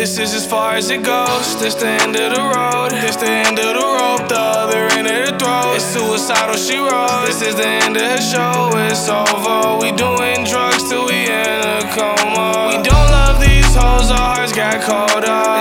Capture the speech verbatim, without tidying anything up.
This is as far as it goes. This the end of the road. This the end of the rope. The other end of the throat. It's suicidal, she wrote. This is the end of the show. It's over. We doing drugs till we in a coma. We don't love these hoes. Our hearts got cold up.